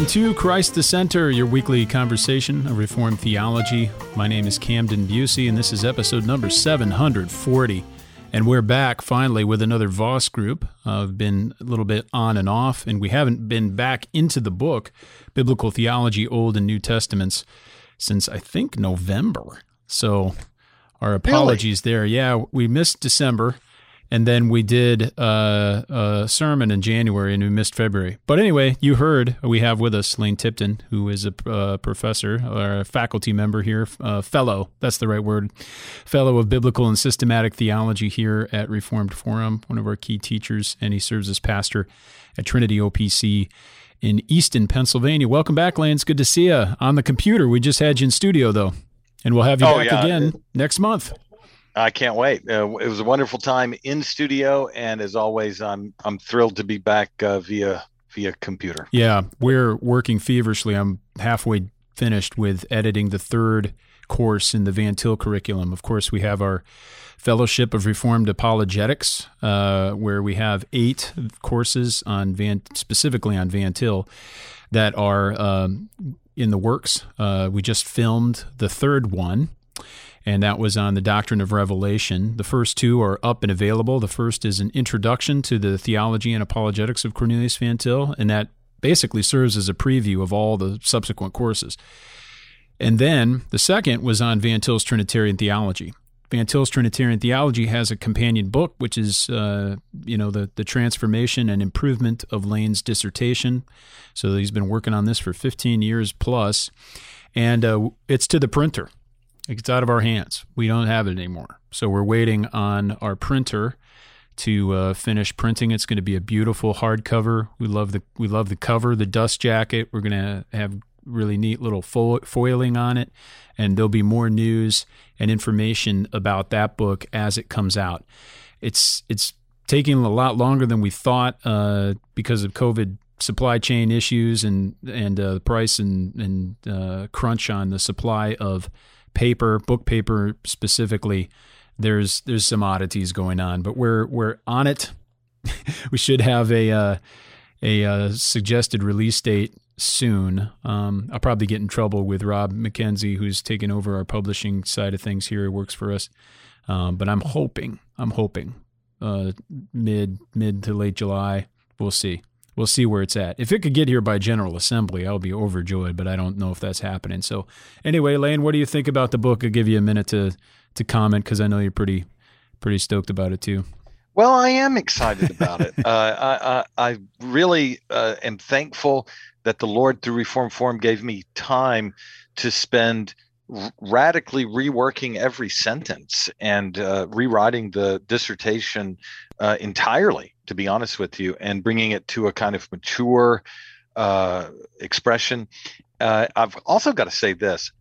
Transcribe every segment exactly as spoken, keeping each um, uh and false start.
to Christ the Center, your weekly conversation of Reformed theology. My name is Camden Busey, and this is episode number seven hundred forty. And we're back finally with another Voss group. Uh, I've been a little bit on and off, and we haven't been back into the book, Biblical Theology, Old and New Testaments, since I think November. So our apologies really? there. Yeah, we missed December. And then we did uh, a sermon in January, and we missed February. But anyway, you heard we have with us Lane Tipton, who is a uh, professor or a faculty member here, uh, fellow, that's the right word, fellow of Biblical and Systematic Theology here at Reformed Forum, one of our key teachers, and he serves as pastor at Trinity O P C in Easton, Pennsylvania. Welcome back, Lane. It's good to see you on the computer. We just had you in studio, though, and we'll have you oh, back yeah. again next month. I can't wait. Uh, it was a wonderful time in studio, and as always, I'm I'm thrilled to be back uh, via via computer. Yeah, we're working feverishly. I'm halfway finished with editing the third course in the Van Til curriculum. Of course, we have our Fellowship of Reformed Apologetics, uh, where we have eight courses on Van, specifically on Van Til, that are um, in the works. Uh, we just filmed the third one, and that was on the Doctrine of Revelation. The first two are up and available. The first is an introduction to the theology and apologetics of Cornelius Van Til, and that basically serves as a preview of all the subsequent courses. And then the second was on Van Til's Trinitarian theology. Van Til's Trinitarian theology has a companion book, which is, uh, you know, the, the transformation and improvement of Lane's dissertation. So he's been working on this for fifteen years plus, and uh, it's to the printer. It's out of our hands. We don't have it anymore. So we're waiting on our printer to uh, finish printing. It's going to be a beautiful hardcover. We love the we love the cover, the dust jacket. We're going to have really neat little fo- foiling on it, and there'll be more news and information about that book as it comes out. It's it's taking a lot longer than we thought uh, because of COVID supply chain issues and and uh, the price and and uh, crunch on the supply of paper, book paper specifically. There's there's some oddities going on, but we're we're on it. We should have a uh, a uh, suggested release date soon. Um, I'll probably get in trouble with Rob McKenzie, who's taken over our publishing side of things here. He works for us, um, but I'm hoping I'm hoping uh, mid mid to late July. We'll see. We'll see where it's at. If it could get here by General Assembly, I'll be overjoyed, but I don't know if that's happening. So anyway, Lane, what do you think about the book? I'll give you a minute to to comment, because I know you're pretty pretty stoked about it too. Well, I am excited about it. uh, I, I, I really uh, am thankful that the Lord, through Reform Forum, gave me time to spend r- radically reworking every sentence and uh, rewriting the dissertation uh, entirely, to be honest with you, and bringing it to a kind of mature uh, expression. Uh, I've also got to say this.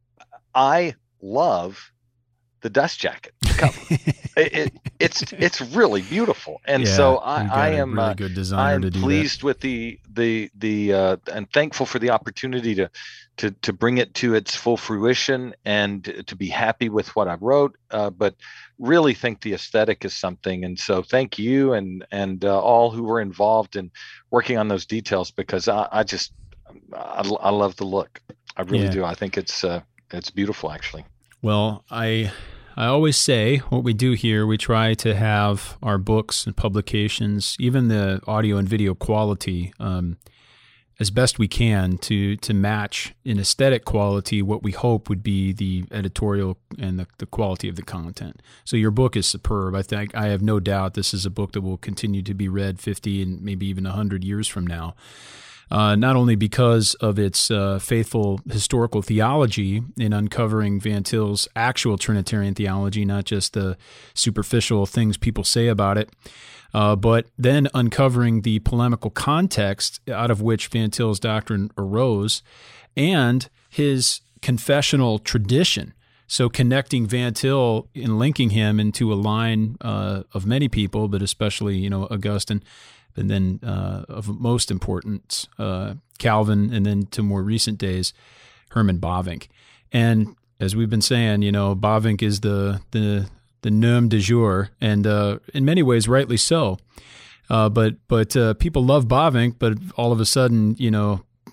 I love the dust jacket cover. it, it, it's it's really beautiful, and yeah, so I, I am really good designer I'm to do pleased that. with the the the uh, and thankful for the opportunity to to to bring it to its full fruition and to be happy with what I wrote. Uh, but really think the aesthetic is something, and so thank you and and uh, all who were involved in working on those details, because I, I just I, I love the look. I really yeah. do. I think it's uh, it's beautiful, actually. Well, I I always say what we do here, we try to have our books and publications, even the audio and video quality, um, as best we can to to match in aesthetic quality what we hope would be the editorial and the, the quality of the content. So your book is superb. I think I have no doubt this is a book that will continue to be read fifty and maybe even one hundred years from now. Uh, not only because of its uh, faithful historical theology in uncovering Van Til's actual Trinitarian theology, not just the superficial things people say about it, uh, but then uncovering the polemical context out of which Van Til's doctrine arose and his confessional tradition. So connecting Van Til and linking him into a line uh, of many people, but especially, you know, Augustine, and then uh, of most importance, uh, Calvin, and then to more recent days, Herman Bavinck. And as we've been saying, you know, Bavinck is the the the nom du jour, and uh, in many ways, rightly so. Uh, but but uh, people love Bavinck, but all of a sudden, you know,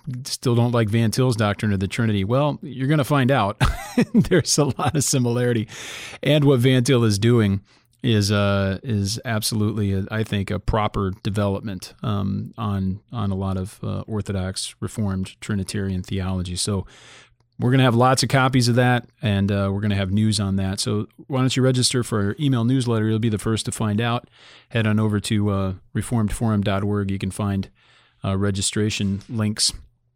still don't like Van Til's doctrine of the Trinity. Well, you're going to find out. There's a lot of similarity. And what Van Til is doing is uh, is absolutely, a, I think, a proper development um, on, on a lot of uh, Orthodox Reformed Trinitarian theology. So we're going to have lots of copies of that, and uh, we're going to have news on that. So why don't you register for our email newsletter? You'll be the first to find out. Head on over to uh, reformed forum dot org. You can find uh, registration links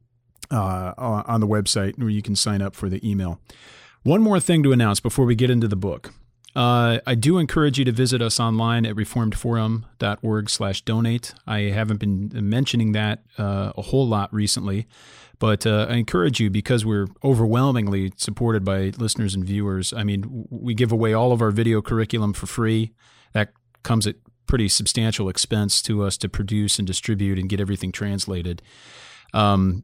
uh, on the website where you can sign up for the email. One more thing to announce before we get into the book. Uh, I do encourage you to visit us online at reformed forum dot org slash donate. I haven't been mentioning that uh, a whole lot recently, but uh, I encourage you because we're overwhelmingly supported by listeners and viewers. I mean, we give away all of our video curriculum for free. That comes at pretty substantial expense to us to produce and distribute and get everything translated. Um,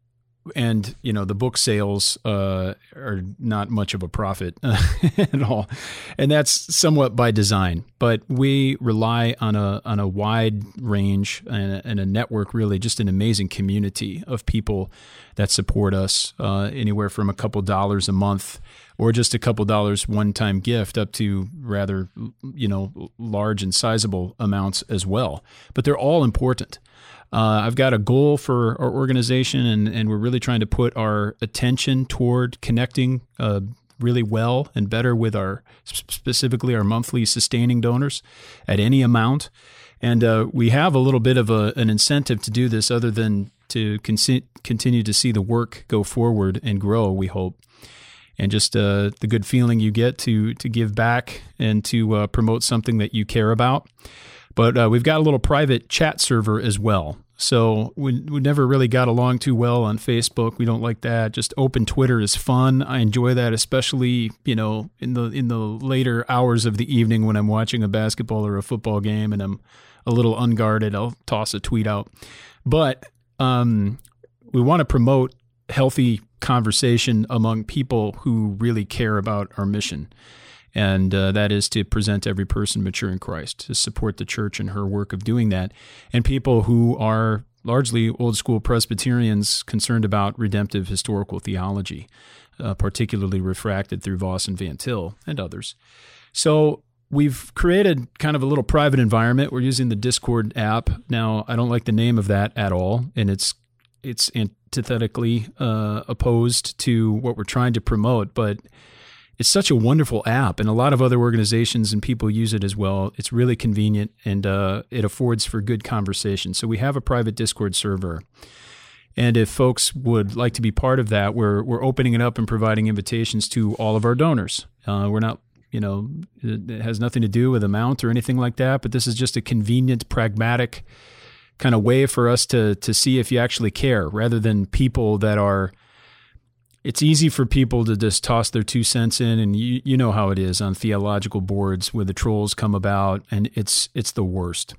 and, you know, the book sales uh, are not much of a profit at all. And that's somewhat by design. But we rely on a on a wide range and a, and a network, really, just an amazing community of people that support us, uh, anywhere from a couple dollars a month or just a couple dollars one-time gift up to rather, you know, large and sizable amounts as well. But they're all important. Uh, I've got a goal for our organization, and, and we're really trying to put our attention toward connecting uh, really well and better with our, specifically our monthly sustaining donors at any amount. And uh, we have a little bit of a, an incentive to do this other than to con- continue to see the work go forward and grow, we hope. And just uh, the good feeling you get to to give back and to uh, promote something that you care about. But uh, we've got a little private chat server as well. So we, we never really got along too well on Facebook. We don't like that. Just open Twitter is fun. I enjoy that, especially, you know, in the in the later hours of the evening when I'm watching a basketball or a football game and I'm a little unguarded. I'll toss a tweet out. But um, we want to promote healthy conversation among people who really care about our mission. And uh, that is to present every person mature in Christ, to support the church in her work of doing that. And people who are largely old school Presbyterians concerned about redemptive historical theology, uh, particularly refracted through Voss and Van Til and others. So we've created kind of a little private environment. We're using the Discord app. Now, I don't like the name of that at all, and it's it's antithetically uh, opposed to what we're trying to promote, but it's such a wonderful app, and a lot of other organizations and people use it as well. It's really convenient, and uh, it affords for good conversation. So we have a private Discord server, and if folks would like to be part of that, we're we're opening it up and providing invitations to all of our donors. Uh, we're not, you know, it has nothing to do with amount or anything like that, but this is just a convenient, pragmatic kind of way for us to to see if you actually care, rather than people that are. It's easy for people to just toss their two cents in, and you you know how it is on theological boards where the trolls come about, and it's it's the worst.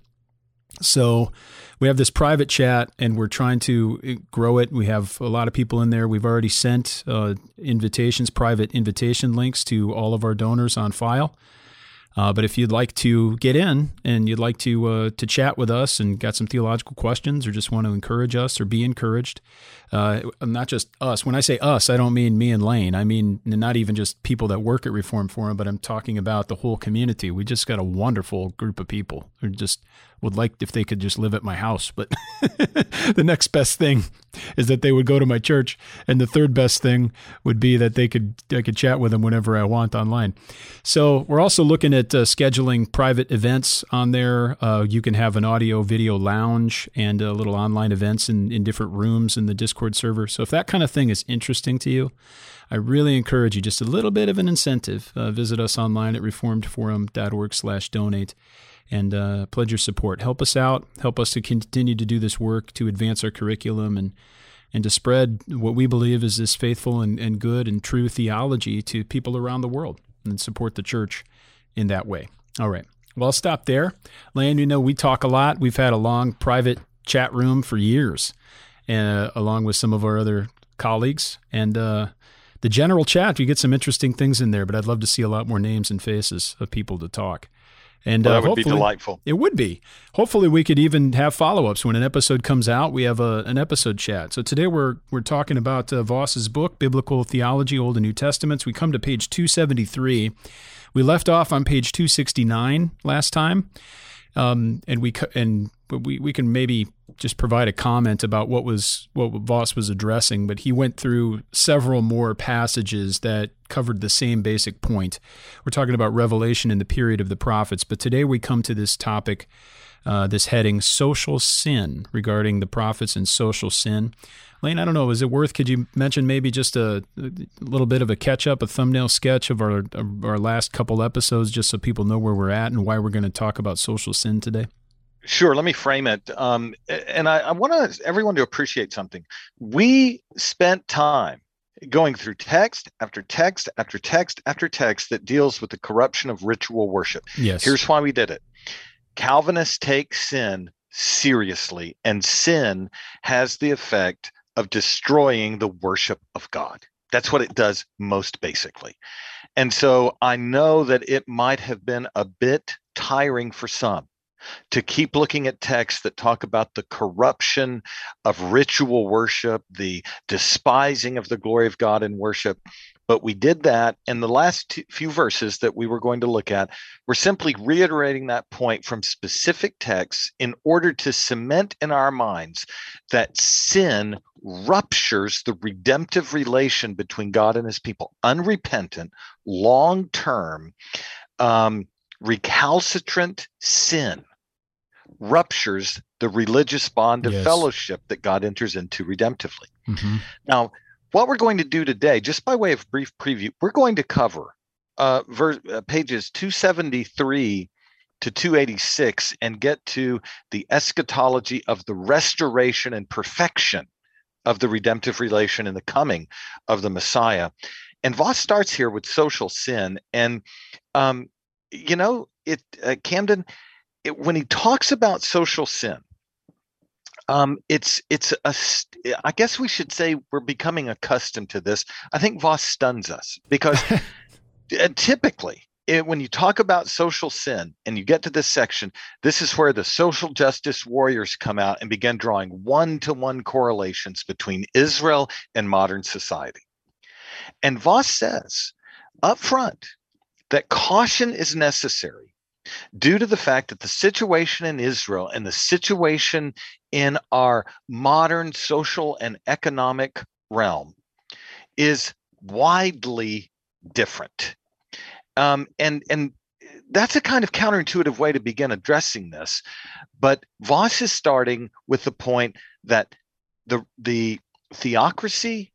So we have this private chat, and we're trying to grow it. We have a lot of people in there. We've already sent uh, invitations, private invitation links to all of our donors on file. Uh, but if you'd like to get in and you'd like to uh, to chat with us and got some theological questions or just want to encourage us or be encouraged, uh, not just us. When I say us, I don't mean me and Lane. I mean not even just people that work at Reformed Forum, but I'm talking about the whole community. We just got a wonderful group of people who just would like if they could just live at my house. But the next best thing is that they would go to my church, and the third best thing would be that they could I could chat with them whenever I want online. So we're also looking at uh, scheduling private events on there. Uh, you can have an audio video lounge and uh, little online events in, in different rooms in the Discord server. So if that kind of thing is interesting to you, I really encourage you, just a little bit of an incentive. Uh, visit us online at reformed forum dot org slash donate. And uh, pledge your support. Help us out. Help us to continue to do this work, to advance our curriculum, and and to spread what we believe is this faithful and, and good and true theology to people around the world, and support the church in that way. All right. Well, I'll stop there. Lane, you know, we talk a lot. We've had a long private chat room for years, uh, along with some of our other colleagues. And uh, the general chat, you get some interesting things in there, but I'd love to see a lot more names and faces of people to talk. And well, uh, that would be hopefully, delightful. It would be. Hopefully, we could even have follow-ups when an episode comes out. We have a, an episode chat. So today we're we're talking about uh, Voss's book, Biblical Theology, Old and New Testaments. We come to page two seventy-three. We left off on page two sixty-nine last time, um, and we and we we can maybe just provide a comment about what was what Voss was addressing. But he went through several more passages that covered the same basic point. We're talking about Revelation in the period of the prophets, but today we come to this topic, uh, this heading, social sin, regarding the prophets and social sin. Lane, I don't know, is it worth, could you mention maybe just a, a little bit of a catch-up, a thumbnail sketch of our, of our last couple episodes, just so people know where we're at and why we're going to talk about social sin today? Sure. Let me frame it. Um, and I, I want everyone to appreciate something. We spent time going through text after text after text after text that deals with the corruption of ritual worship. Yes. Here's why we did it. Calvinists take sin seriously, and sin has the effect of destroying the worship of God. That's what it does most basically. And so I know that it might have been a bit tiring for some to keep looking at texts that talk about the corruption of ritual worship, the despising of the glory of God in worship. But we did that, and the last two, few verses that we were going to look at were simply reiterating that point from specific texts in order to cement in our minds that sin ruptures the redemptive relation between God and his people. Unrepentant, long-term, um, recalcitrant sin ruptures the religious bond of Yes. fellowship that God enters into redemptively. Mm-hmm. Now, what we're going to do today, just by way of brief preview, we're going to cover uh, ver- uh, pages two seventy-three to two eighty-six and get to the eschatology of the restoration and perfection of the redemptive relation and the coming of the Messiah. And Voss starts here with social sin. And, um, you know, it uh, Camden, it, when he talks about social sin, um, it's it's a. I guess we should say we're becoming accustomed to this. I think Voss stuns us because typically, it, when you talk about social sin and you get to this section, this is where the social justice warriors come out and begin drawing one-to-one correlations between Israel and modern society. And Voss says up front that caution is necessary due to the fact that the situation in Israel and the situation in our modern social and economic realm is widely different. Um, and, and that's a kind of counterintuitive way to begin addressing this. But Voss is starting with the point that the, the theocracy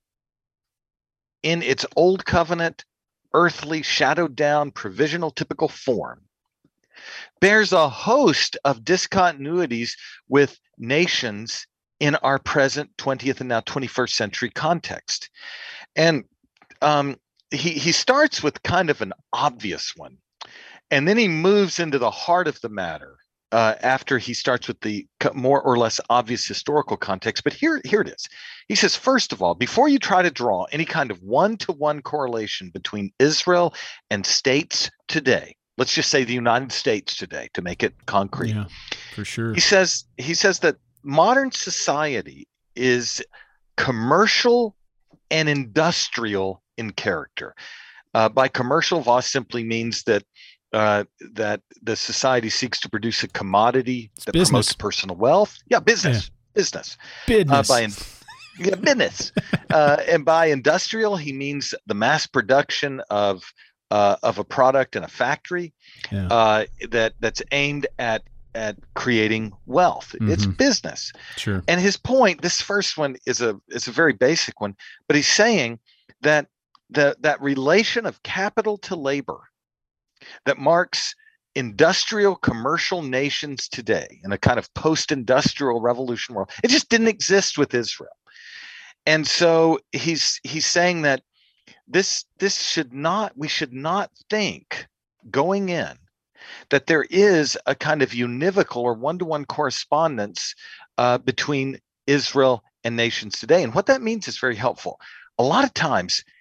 in its old covenant, earthly, shadowed down, provisional, typical form bears a host of discontinuities with nations in our present twentieth and now twenty-first century context. And um, he, he starts with kind of an obvious one, and then he moves into the heart of the matter uh, after he starts with the more or less obvious historical context. But here, here it is. He says, first of all, before you try to draw any kind of one-to-one correlation between Israel and states today, let's just say the United States today to make it concrete. Yeah, for sure. He says he says that modern society is commercial and industrial in character. Uh, by commercial, Voss simply means that uh, that the society seeks to produce a commodity It's that business. promotes personal wealth. Yeah, business, Yeah. business. Business. Uh, by in, yeah, business. uh, and by industrial, he means the mass production of Uh, of a product in a factory Yeah. uh, that that's aimed at at creating wealth. It's Mhm. business. Sure. And his point, this first one is a is a very basic one, but he's saying that the that relation of capital to labor that marks industrial commercial nations today in a kind of post-industrial revolution world, it just didn't exist with Israel. And so he's he's saying that This this should not we should not think going in that there is a kind of univocal or one-to-one correspondence uh, between Israel and nations today. And what that means is very helpful. A lot of times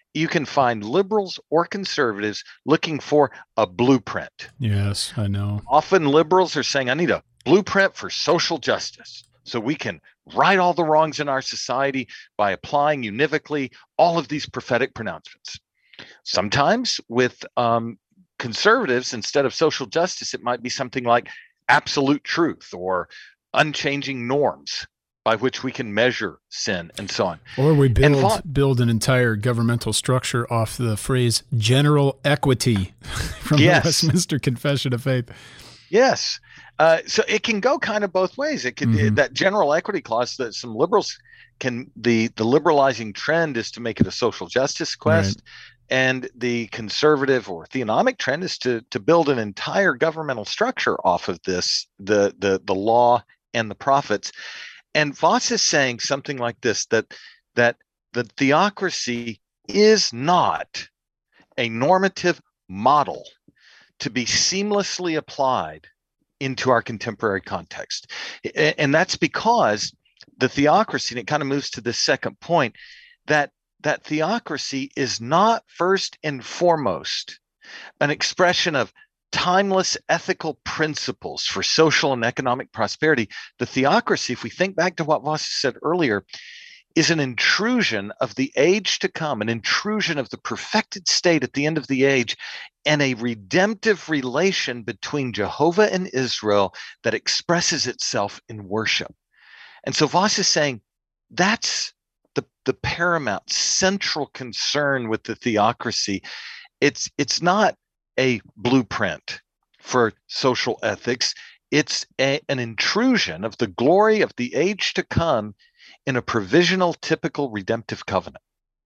you can find liberals or conservatives looking for a blueprint. Yes, I know. Often liberals are saying, I need a blueprint for social justice so we can right all the wrongs in our society by applying univocally all of these prophetic pronouncements. Sometimes with um, conservatives, instead of social justice, it might be something like absolute truth or unchanging norms by which we can measure sin and so on. Or we build Vaughn, build an entire governmental structure off the phrase general equity from yes. the Westminster Confession of Faith. Yes. Uh, so it can go kind of both ways. It could mm-hmm. that general equity clause that some liberals can the the liberalizing trend is to make it a social justice quest. Right. And the conservative or theonomic trend is to to build an entire governmental structure off of this, the the the law and the prophets. And Voss is saying something like this, that that the theocracy is not a normative model to be seamlessly applied into our contemporary context. And that's because the theocracy, and it kind of moves to this second point, that that theocracy is not first and foremost an expression of timeless ethical principles for social and economic prosperity. The theocracy, if we think back to what Voss said earlier, is an intrusion of the age to come, an intrusion of the perfected state at the end of the age, and a redemptive relation between Jehovah and Israel that expresses itself in worship. And so Voss is saying that's the, the paramount central concern with the theocracy. It's, it's not a blueprint for social ethics. It's a, an intrusion of the glory of the age to come in a provisional, typical redemptive covenant.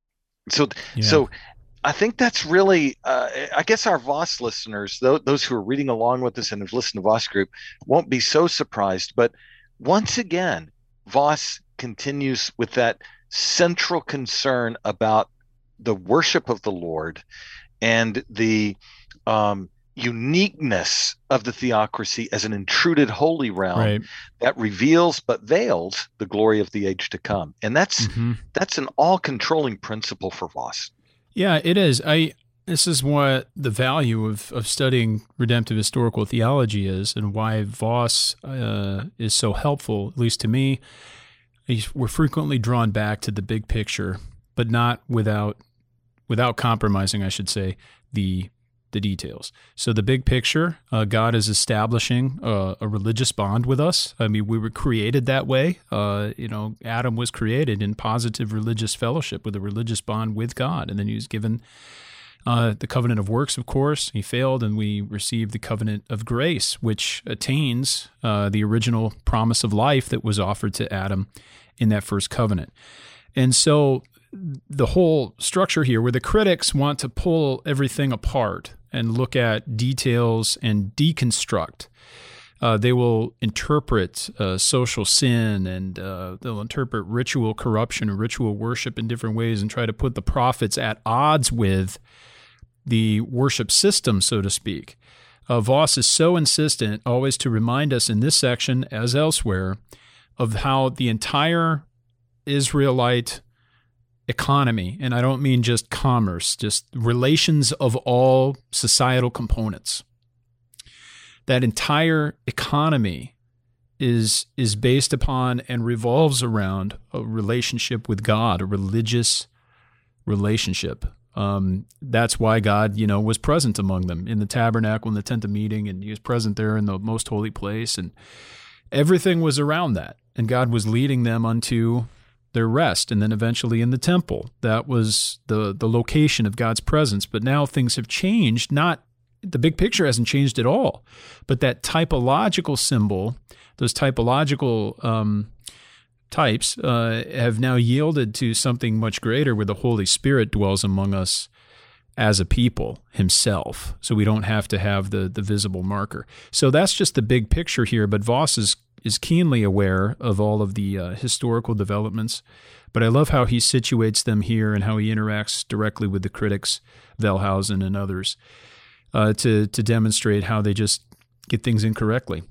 So, yeah. so I think that's really, uh, I guess our Voss listeners, th- those who are reading along with us and have listened to Voss Group, won't be so surprised. But once again, Voss continues with that central concern about the worship of the Lord and the um, uniqueness of the theocracy as an intruded holy realm right. that reveals but veils the glory of the age to come. And that's mm-hmm. that's an all-controlling principle for Voss. Yeah, it is. I this is what the value of, of studying redemptive historical theology is, and why Voss uh, is so helpful, at least to me. We're frequently drawn back to the big picture, but not without without compromising, I should say, the the details. So the big picture, uh, God is establishing uh, a religious bond with us. I mean, we were created that way. Uh, you know, Adam was created in positive religious fellowship with a religious bond with God. And then he was given uh, the covenant of works, of course. He failed, and we received the covenant of grace, which attains uh, the original promise of life that was offered to Adam in that first covenant. And so the whole structure here, where the critics want to pull everything apart and look at details and deconstruct, uh, they will interpret uh, social sin, and uh, they'll interpret ritual corruption or ritual worship in different ways and try to put the prophets at odds with the worship system, so to speak. Uh, Voss is so insistent always to remind us in this section, as elsewhere, of how the entire Israelite economy, and I don't mean just commerce, just relations of all societal components. That entire economy is is based upon and revolves around a relationship with God, a religious relationship. Um, that's why God, you know, was present among them in the tabernacle, in the tent of meeting, and he was present there in the most holy place, and everything was around that. And God was leading them unto their rest, and then eventually in the temple. That was the the location of God's presence. But now things have changed. Not the big picture hasn't changed at all, but that typological symbol, those typological um, types, uh, have now yielded to something much greater, where the Holy Spirit dwells among us as a people himself. So we don't have to have the the visible marker. So that's just the big picture here. But Voss is is keenly aware of all of the uh, historical developments, but I love how he situates them here and how he interacts directly with the critics, Wellhausen and others, uh, to to demonstrate how they just get things incorrectly.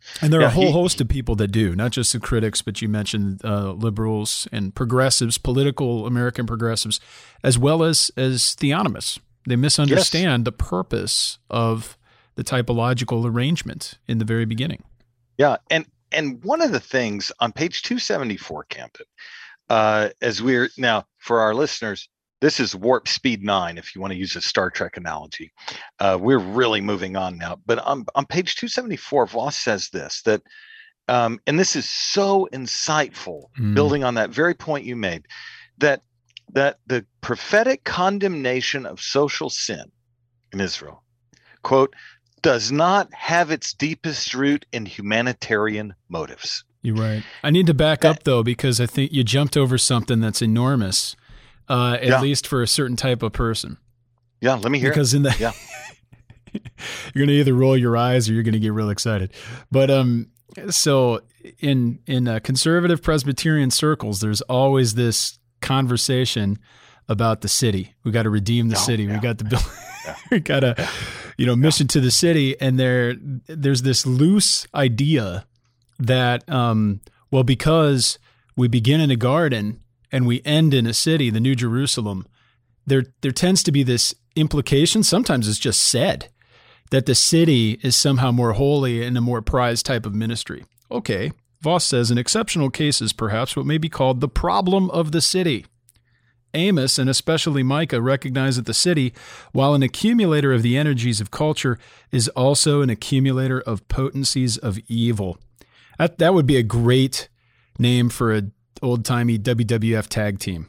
And there are Yeah, a whole he- host of people that do, not just the critics, but you mentioned uh, liberals and progressives, political American progressives, as well as, as theonomists. They misunderstand the purpose of the typological arrangement in the very beginning. Yeah, and and one of the things on page two seventy-four, Camden, uh, as we're now for our listeners, this is warp speed nine. If you want to use a Star Trek analogy, uh, we're really moving on now. But on on page two seventy-four, Voss says this that, um, and this is so insightful, Mm. building on that very point you made, that that the prophetic condemnation of social sin in Israel, quote, does not have its deepest root in humanitarian motives. You're right. I need to back up, though, because I think you jumped over something that's enormous, uh, at Yeah. least for a certain type of person. Yeah, let me hear Because it. in the Yeah. you're going to either roll your eyes or you're going to get real excited. But um, so in in uh, conservative Presbyterian circles, there's always this conversation about the city. We got to redeem the Oh, city. We yeah. got to build. we got to, you know, mission to the city. And there there's this loose idea that um, well, because we begin in a garden and we end in a city, the New Jerusalem, there there tends to be this implication, sometimes it's just said, that the city is somehow more holy and a more prized type of ministry. Okay, Voss says, in exceptional cases, perhaps what may be called the problem of the city. Amos, and especially Micah, recognize that the city, while an accumulator of the energies of culture, is also an accumulator of potencies of evil. That, that would be a great name for a old-timey W W F tag team.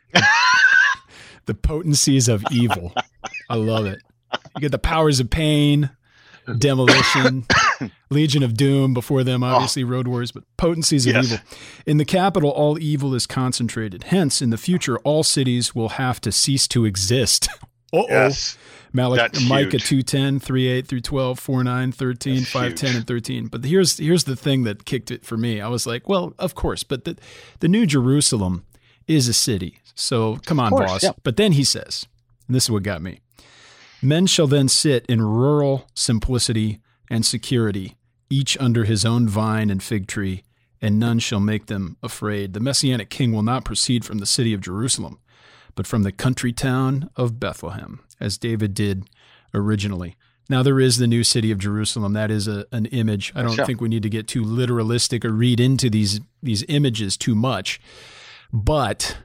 The potencies of evil. I love it. You get the powers of pain, demolition, Legion of Doom, before them, obviously, oh. Road Warriors, but potencies of Yes. evil. In the capital, all evil is concentrated. Hence, in the future, all cities will have to cease to exist. Uh-oh. Yes. Malach- That's Micah huge. two ten, three eight through twelve, four nine, thirteen, That's five ten, huge. and thirteen. But here's here's the thing that kicked it for me. I was like, well, of course, but the, the New Jerusalem is a city. So come on, course, boss. yeah. But then he says, and this is what got me, men shall then sit in rural simplicity and security, each under his own vine and fig tree, and none shall make them afraid. The Messianic king will not proceed from the city of Jerusalem, but from the country town of Bethlehem, as David did originally. Now, there is the new city of Jerusalem. That is a, an image. I don't Sure. think we need to get too literalistic or read into these, these images too much. But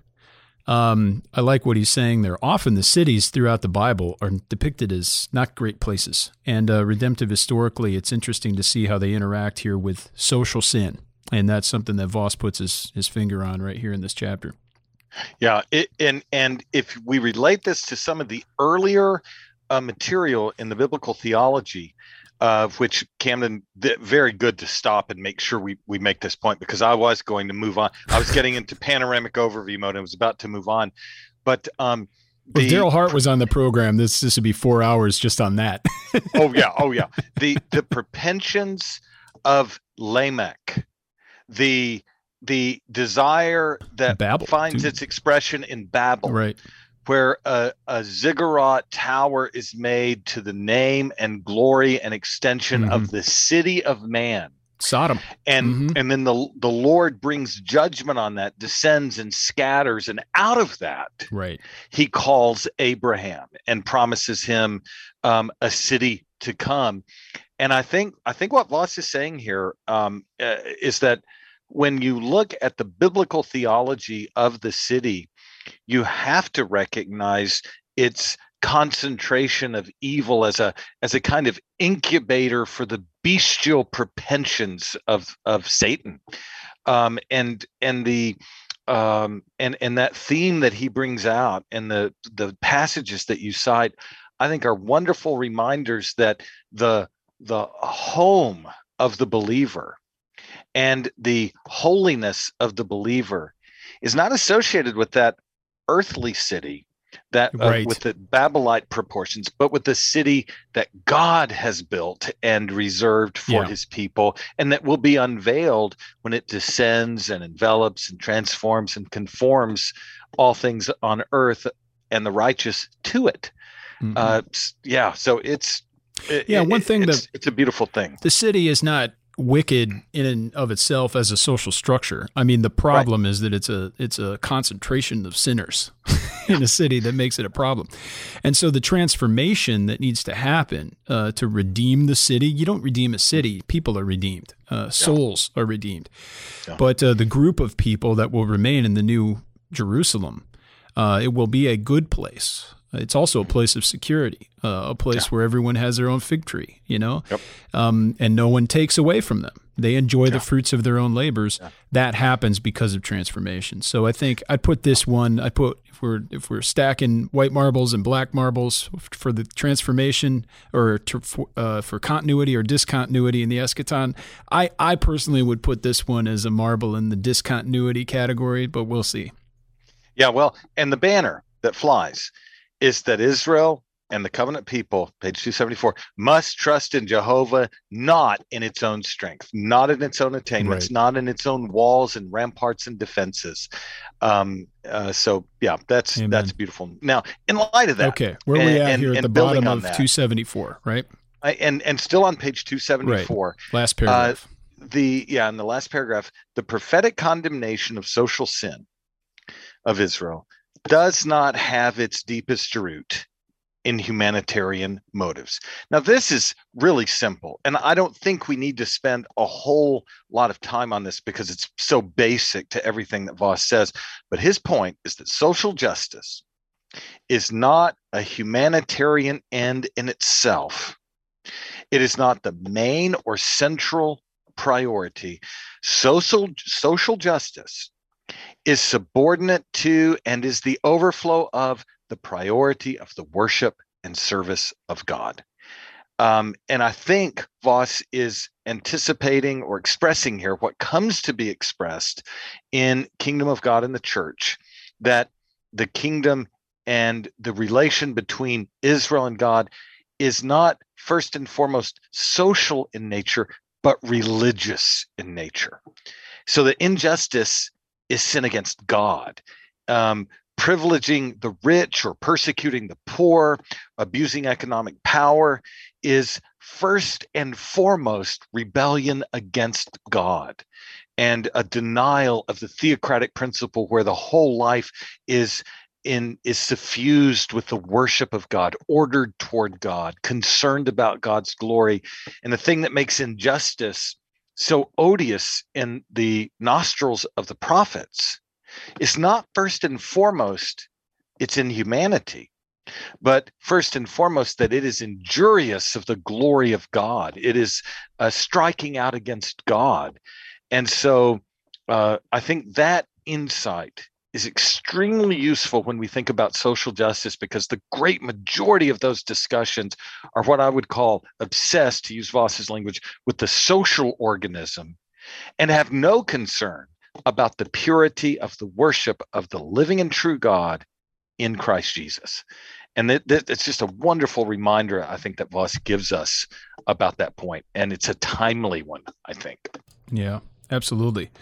um, I like what he's saying there. Often the cities throughout the Bible are depicted as not great places. And uh, redemptive historically, it's interesting to see how they interact here with social sin. And that's something that Voss puts his, his finger on right here in this chapter. Yeah, it, and and if we relate this to some of the earlier uh, material in the biblical theology, uh, which Camden, th- very good to stop and make sure we, we make this point, because I was going to move on. I was getting into panoramic overview mode and I was about to move on. But um, If the, Daryl Hart was on the program, this this would be four hours just on that. oh yeah, oh yeah, the the propensions of Lamech, the the desire that Babel, finds too. its expression in Babel, Right. where a, a ziggurat tower is made to the name and glory and extension Mhm. of the city of man. Sodom. And Mhm. and then the the Lord brings judgment on that, descends and scatters, and out of that Right. he calls Abraham and promises him um, a city to come. And I think I think what Voss is saying here um, uh, is that when you look at the biblical theology of the city, you have to recognize its concentration of evil as a as a kind of incubator for the bestial propensions of of Satan, um, and and the um, and and that theme that he brings out and the the passages that you cite, I think, are wonderful reminders that the the home of the believer and the holiness of the believer is not associated with that earthly city, that uh, Right. with the Babylite proportions, but with the city that God has built and reserved for Yeah. his people, and that will be unveiled when it descends and envelops and transforms and conforms all things on earth and the righteous to it. Mhm. Uh, s- yeah, so it's it- Yeah, it- one thing it's, that- it's a beautiful thing. The city is not wicked in and of itself as a social structure. I mean, the problem right. is that it's a it's a concentration of sinners in a city that makes it a problem. And so the transformation that needs to happen uh, to redeem the city, you don't redeem a city, people are redeemed, uh, souls yeah. are redeemed. Yeah. But uh, the group of people that will remain in the new Jerusalem, uh, it will be a good place. It's also a place of security, uh, a place yeah. where everyone has their own fig tree, you know, yep. um, and no one takes away from them. They enjoy yeah. the fruits of their own labors. Yeah. That happens because of transformation. So I think I'd put this one, I put, if we're, if we're stacking white marbles and black marbles for the transformation or to, uh, for continuity or discontinuity in the eschaton, I, I personally would put this one as a marble in the discontinuity category, but we'll see. Yeah, well, and the banner that flies is that Israel and the covenant people, page two seventy-four, must trust in Jehovah, not in its own strength, not in its own attainments, right. not in its own walls and ramparts and defenses. Um, uh, so, yeah, that's Amen. That's beautiful. Now, in light of that, okay, where are we at and, here at and the bottom of that, two seventy-four, right? I, and and still on page two seventy-four, right. last paragraph. Uh, the yeah, in the last paragraph, the prophetic condemnation of social sin of Israel does not have its deepest root in humanitarian motives. Now, this is really simple, and I don't think we need to spend a whole lot of time on this because it's so basic to everything that Voss says. But his point is that social justice is not a humanitarian end in itself. It is not the main or central priority. Social, social justice is subordinate to and is the overflow of the priority of the worship and service of God. Um, and I think Voss is anticipating or expressing here what comes to be expressed in Kingdom of God and the Church, that the kingdom and the relation between Israel and God is not first and foremost social in nature, but religious in nature. So the injustice is sin against God. Um, privileging the rich or persecuting the poor, abusing economic power is first and foremost rebellion against God and a denial of the theocratic principle where the whole life is in is suffused with the worship of God, ordered toward God, concerned about God's glory. And the thing that makes injustice so odious in the nostrils of the prophets is not first and foremost its inhumanity, but first and foremost that it is injurious of the glory of God. It is uh, striking out against God. And so uh, I think that insight is extremely useful when we think about social justice, because the great majority of those discussions are what I would call obsessed, to use Voss's language, with the social organism and have no concern about the purity of the worship of the living and true God in Christ Jesus. And that, that, it's just a wonderful reminder, I think, that Voss gives us about that point. And it's a timely one, I think. Yeah, absolutely.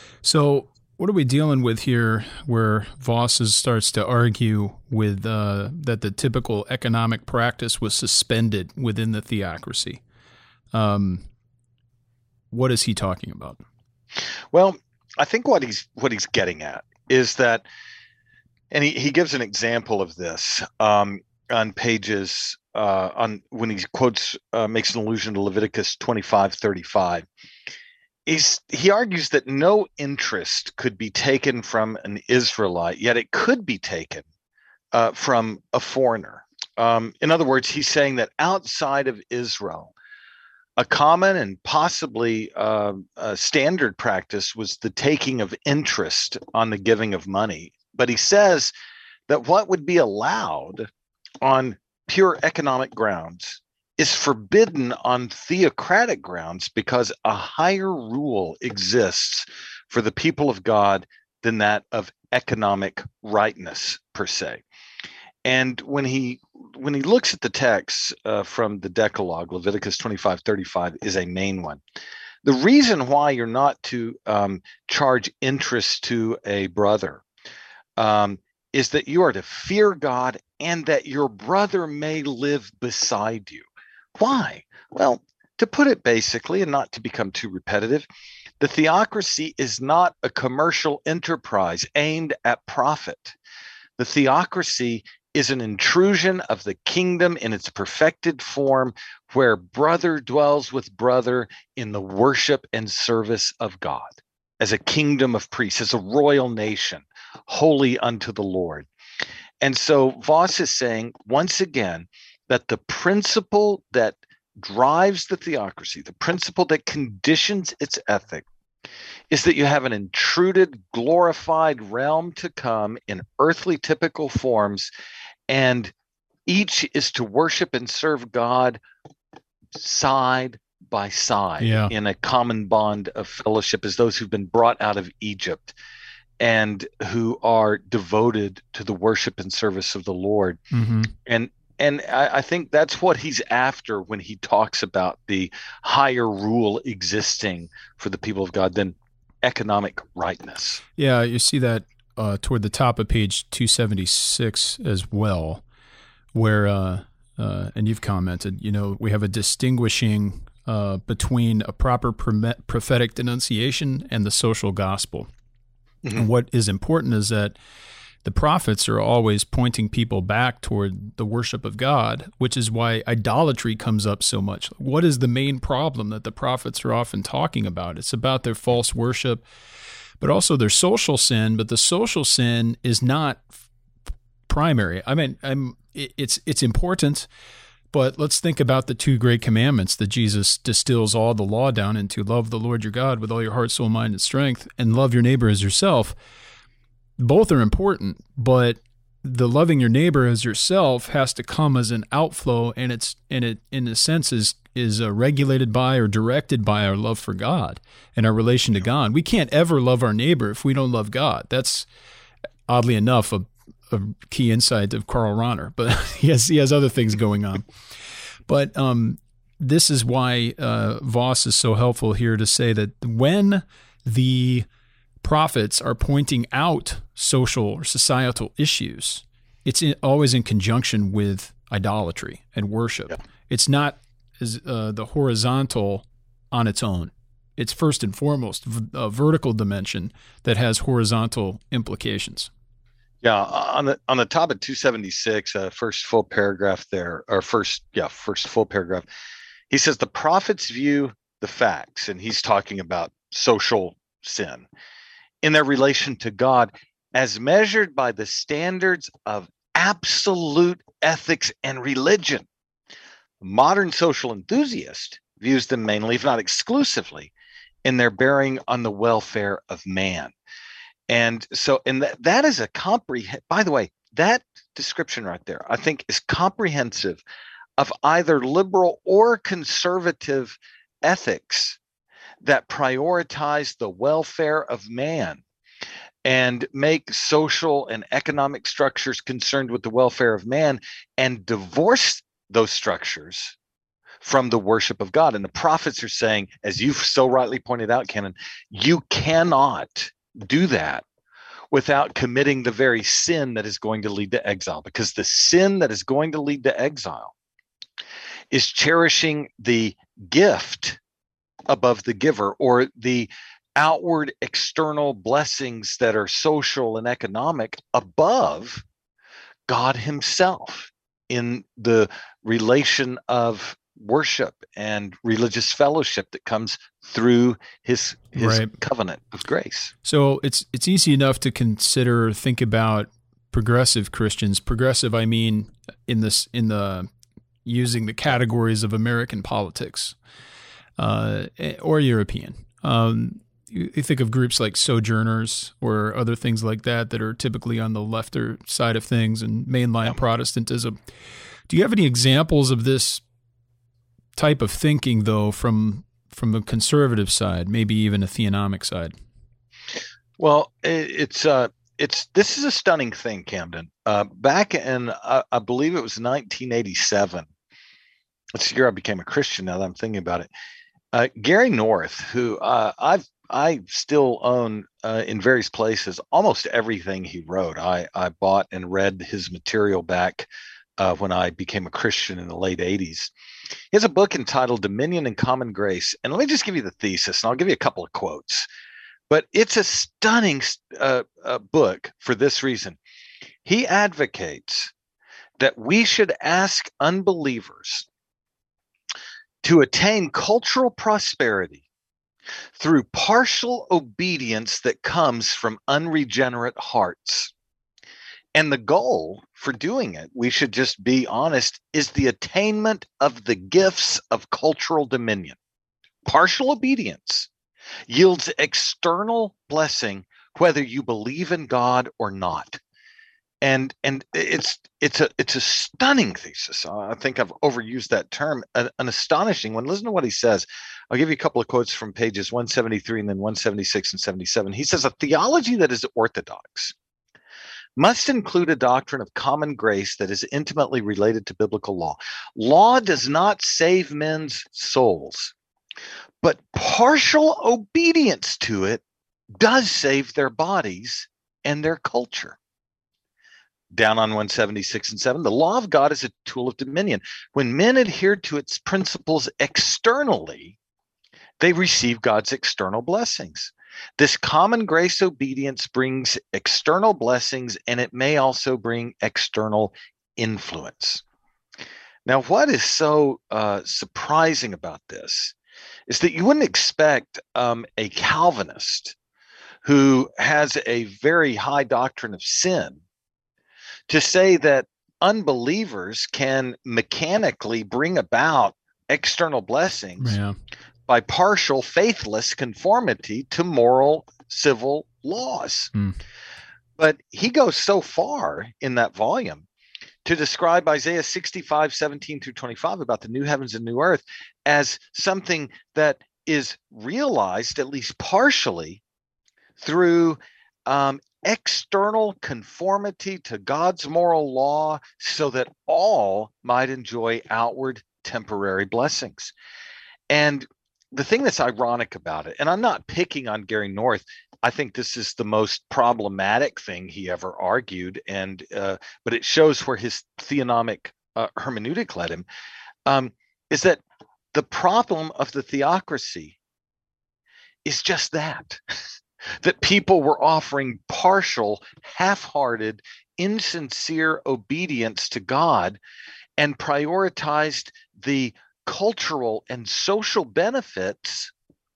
So what are we dealing with here where Voss starts to argue with uh, that the typical economic practice was suspended within the theocracy? Um, what is he talking about? Well, I think what he's what he's getting at is that, and he, he gives an example of this um, on pages uh, on when he quotes uh, makes an allusion to Leviticus twenty-five thirty-five. He's, he argues that no interest could be taken from an Israelite, yet it could be taken uh, from a foreigner. Um, in other words, he's saying that outside of Israel, a common and possibly uh, a standard practice was the taking of interest on the giving of money. But he says that what would be allowed on pure economic grounds is forbidden on theocratic grounds because a higher rule exists for the people of God than that of economic rightness per se. And when he when he looks at the text uh, from the Decalogue, Leviticus twenty-five thirty-five is a main one. The reason why you're not to um, charge interest to a brother um, is that you are to fear God and that your brother may live beside you. Why? Well, to put it basically, and not to become too repetitive, the theocracy is not a commercial enterprise aimed at profit. The theocracy is an intrusion of the kingdom in its perfected form, where brother dwells with brother in the worship and service of God, as a kingdom of priests, as a royal nation, holy unto the Lord. And so Voss is saying, once again, that the principle that drives the theocracy, the principle that conditions its ethic, is that you have an intruded, glorified realm to come in earthly typical forms, and each is to worship and serve God side by side Yeah. in a common bond of fellowship, as those who've been brought out of Egypt and who are devoted to the worship and service of the Lord. Mm-hmm. And and I, I think that's what he's after when he talks about the higher rule existing for the people of God than economic rightness. Yeah, you see that uh, toward the top of page two seventy-six as well, where, uh, uh, and you've commented, you know, we have a distinguishing uh, between a proper prophetic denunciation and the social gospel. Mm-hmm. And what is important is that the prophets are always pointing people back toward the worship of God, which is why idolatry comes up so much. What is the main problem that the prophets are often talking about? It's about their false worship, but also their social sin. But the social sin is not primary. I mean, I'm, it's it's important, but let's think about the two great commandments that Jesus distills all the law down into: love the Lord your God with all your heart, soul, mind, and strength, and love your neighbor as yourself. Both are important, but the loving your neighbor as yourself has to come as an outflow, and it's and it in a sense is is uh, regulated by or directed by our love for God and our relation to God. We can't ever love our neighbor if we don't love God. That's oddly enough a, a key insight of Karl Rahner, but he has he has other things going on. But um, this is why uh, Voss is so helpful here to say that when the prophets are pointing out social or societal issues, it's in, always in conjunction with idolatry and worship. Yeah. It's not as uh, the horizontal on its own. It's first and foremost a vertical dimension that has horizontal implications. Yeah, on the on the top of two seventy-six, uh, first full paragraph there, or first yeah, first full paragraph, he says the prophets view the facts, and he's talking about social sin, in their relation to God as measured by the standards of absolute ethics and religion. Modern social enthusiast views them mainly, if not exclusively, in their bearing on the welfare of man. And so, and that, that is a comprehend, by the way, that description right there, I think is comprehensive of either liberal or conservative ethics that prioritize the welfare of man and make social and economic structures concerned with the welfare of man and divorce those structures from the worship of God. And the prophets are saying, as you've so rightly pointed out, Canon, you cannot do that without committing the very sin that is going to lead to exile, because the sin that is going to lead to exile is cherishing the gift above the giver, or the outward external blessings that are social and economic above God himself in the relation of worship and religious fellowship that comes through his his right. covenant of grace. So it's it's easy enough to consider, think about progressive Christians. Progressive, I mean, in this in the using the categories of American politics. Uh, or European. Um, you, you think of groups like Sojourners or other things like that that are typically on the lefter side of things, and mainline yeah. Protestantism. Do you have any examples of this type of thinking, though, from from a conservative side, maybe even a theonomic side? Well, it, it's uh, it's this is a stunning thing, Camden. Uh, back in, uh, I believe it was nineteen eighty-seven. That's the year I became a Christian. Now that I'm thinking about it. Uh, Gary North, who uh, I've I still own uh, in various places almost everything he wrote. I, I bought and read his material back uh, when I became a Christian in the late eighties. He has a book entitled Dominion and Common Grace. And let me just give you the thesis, and I'll give you a couple of quotes. But it's a stunning uh, uh, book for this reason. He advocates that we should ask unbelievers to attain cultural prosperity through partial obedience that comes from unregenerate hearts. And the goal for doing it, we should just be honest, is the attainment of the gifts of cultural dominion. Partial obedience yields external blessing, whether you believe in God or not. And and it's it's a it's a stunning thesis. I think I've overused that term. An, an astonishing one. Listen to what he says. I'll give you a couple of quotes from pages one seventy-three and then one seventy-six and seventy-seven. He says, a theology that is orthodox must include a doctrine of common grace that is intimately related to biblical law. Law does not save men's souls, but partial obedience to it does save their bodies and their culture. Down on one seventy-six and seven, the law of God is a tool of dominion. When men adhere to its principles externally, they receive God's external blessings. This common grace obedience brings external blessings, and it may also bring external influence. Now, what is so uh, surprising about this is that you wouldn't expect um, a Calvinist who has a very high doctrine of sin to say that unbelievers can mechanically bring about external blessings yeah. by partial, faithless conformity to moral, civil laws. Mm. But he goes so far in that volume to describe Isaiah sixty-five, seventeen through twenty-five about the new heavens and new earth as something that is realized, at least partially, through um, external conformity to God's moral law, so that all might enjoy outward temporary blessings. And the thing that's ironic about it, and I'm not picking on Gary North, I think this is the most problematic thing he ever argued, and uh, but it shows where his theonomic uh, hermeneutic led him, um, is that the problem of the theocracy is just that. That people were offering partial, half-hearted, insincere obedience to God and prioritized the cultural and social benefits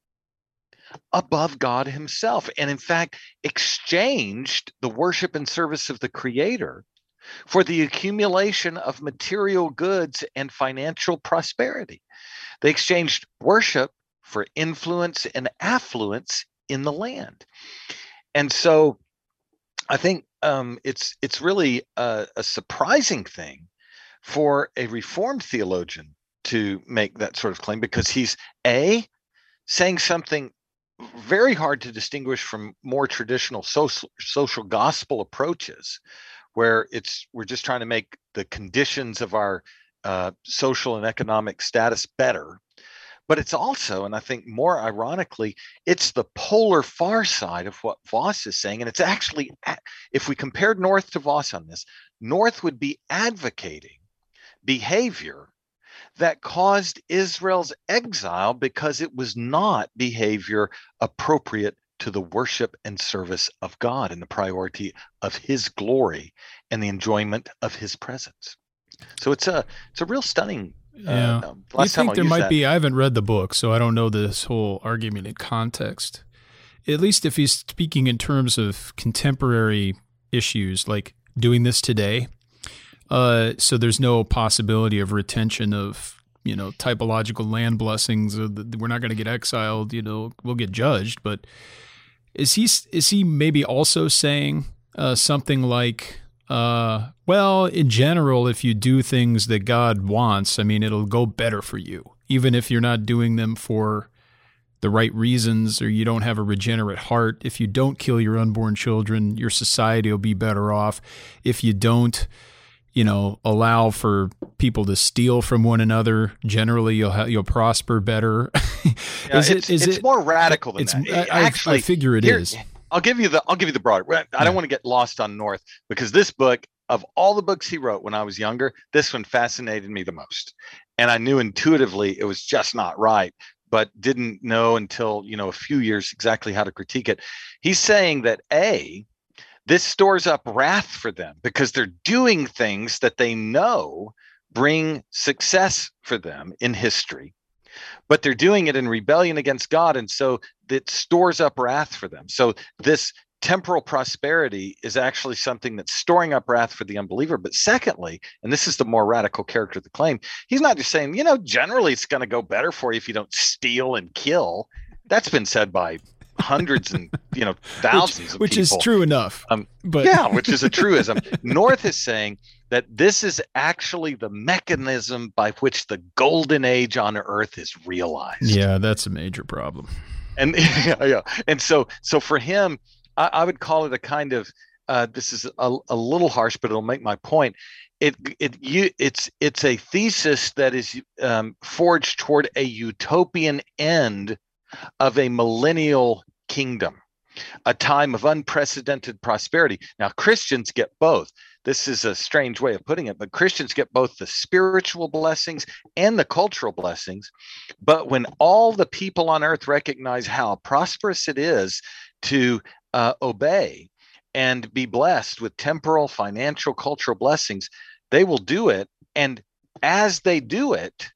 above God himself. And in fact, exchanged the worship and service of the Creator for the accumulation of material goods and financial prosperity. They exchanged worship for influence and affluence in the land. And so I think um, it's it's really a, a surprising thing for a Reformed theologian to make that sort of claim, because he's A, saying something very hard to distinguish from more traditional social, social gospel approaches, where it's we're just trying to make the conditions of our uh, social and economic status better. But it's also, and I think more ironically, it's the polar far side of what Voss is saying. And it's actually, if we compared North to Voss on this, North would be advocating behavior that caused Israel's exile because it was not behavior appropriate to the worship and service of God and the priority of his glory and the enjoyment of his presence. So it's a it's a real stunning. Yeah, uh, no, you think there might that. be, I haven't read the book, so I don't know this whole argument in context. At least if he's speaking in terms of contemporary issues, like doing this today, uh, so there's no possibility of retention of, you know, typological land blessings. We're not going to get exiled, you know, we'll get judged. But is he, is he maybe also saying uh, something like, Uh, well, in general, if you do things that God wants, I mean, it'll go better for you, even if you're not doing them for the right reasons or you don't have a regenerate heart. If you don't kill your unborn children, your society will be better off. If you don't, you know, allow for people to steal from one another, generally you'll ha- you'll prosper better. yeah, is it's, it, is it's it, more radical than it's, that. I, Actually, I figure it here, is. I'll give you the I'll give you the broader. I don't yeah. want to get lost on North, because this book of all the books he wrote when I was younger, this one fascinated me the most. And I knew intuitively it was just not right, but didn't know until, you know, a few years exactly how to critique it. He's saying that A, this stores up wrath for them because they're doing things that they know bring success for them in history, but they're doing it in rebellion against God. And so it stores up wrath for them. So this temporal prosperity is actually something that's storing up wrath for the unbeliever. But secondly, and this is the more radical character of the claim, he's not just saying, you know, generally it's going to go better for you if you don't steal and kill. That's been said by hundreds and, you know, thousands which, of which people. Which is true enough. Um, but yeah, which is a truism. North is saying that this is actually the mechanism by which the golden age on earth is realized. Yeah, that's a major problem. And yeah, yeah. And so, so for him, I, I would call it a kind of, uh, this is a, a little harsh, but it'll make my point. It, it, you, it's, it's a thesis that is um, forged toward a utopian end of a millennial kingdom, a time of unprecedented prosperity. Now, Christians get both. This is a strange way of putting it, but Christians get both the spiritual blessings and the cultural blessings. But when all the people on earth recognize how prosperous it is to uh, obey and be blessed with temporal, financial, cultural blessings, they will do it. And as they do it,